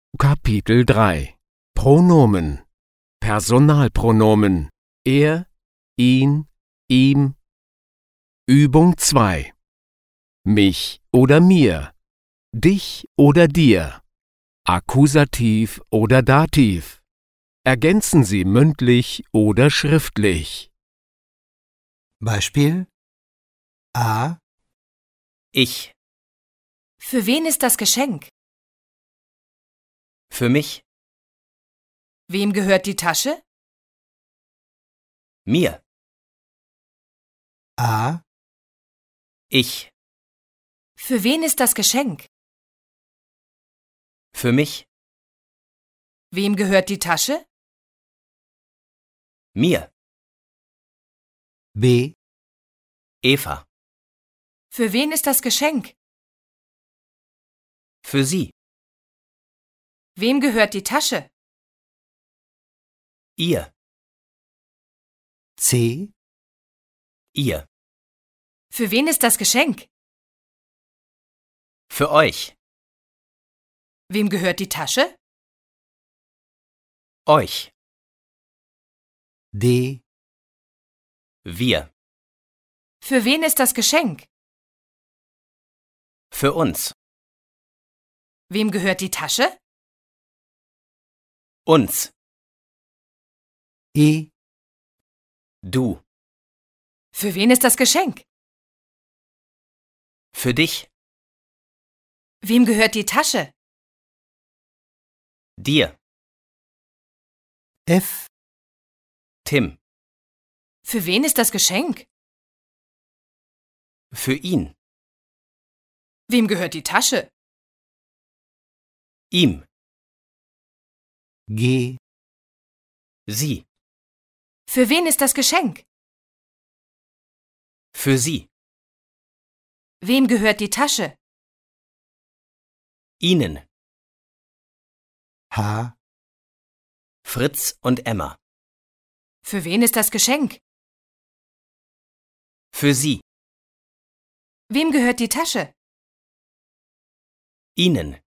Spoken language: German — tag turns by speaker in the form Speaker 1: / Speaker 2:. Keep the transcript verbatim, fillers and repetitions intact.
Speaker 1: Kapitel drei Pronomen Personalpronomen er, ihn, ihm. Übung zwei mich oder mir, dich oder dir, Akkusativ oder Dativ. Ergänzen Sie mündlich oder schriftlich.
Speaker 2: Beispiel A.
Speaker 3: Ich.
Speaker 4: Für wen ist das Geschenk?
Speaker 3: Für mich.
Speaker 4: Wem gehört die Tasche?
Speaker 3: Mir.
Speaker 2: A.
Speaker 3: Ich.
Speaker 4: Für wen ist das Geschenk?
Speaker 3: Für mich.
Speaker 4: Wem gehört die Tasche?
Speaker 3: Mir.
Speaker 2: B.
Speaker 3: Eva.
Speaker 4: Für wen ist das Geschenk?
Speaker 3: Für sie.
Speaker 4: Wem gehört die Tasche?
Speaker 3: Ihr.
Speaker 2: C.
Speaker 3: Ihr.
Speaker 4: Für wen ist das Geschenk?
Speaker 3: Für euch.
Speaker 4: Wem gehört die Tasche?
Speaker 3: Euch.
Speaker 2: D.
Speaker 3: Wir.
Speaker 4: Für wen ist das Geschenk?
Speaker 3: Für uns.
Speaker 4: Wem gehört die Tasche?
Speaker 3: Uns.
Speaker 2: E.
Speaker 3: Du.
Speaker 4: Für wen ist das Geschenk?
Speaker 3: Für dich.
Speaker 4: Wem gehört die Tasche?
Speaker 3: Dir.
Speaker 2: F.
Speaker 3: Tim.
Speaker 4: Für wen ist das Geschenk?
Speaker 3: Für ihn.
Speaker 4: Wem gehört die Tasche?
Speaker 3: Ihm.
Speaker 2: G.
Speaker 3: Sie.
Speaker 4: Für wen ist das Geschenk?
Speaker 3: Für sie.
Speaker 4: Wem gehört die Tasche?
Speaker 3: Ihnen.
Speaker 2: H.
Speaker 3: Fritz und Emma.
Speaker 4: Für wen ist das Geschenk?
Speaker 3: Für sie.
Speaker 4: Wem gehört die Tasche?
Speaker 3: Ihnen.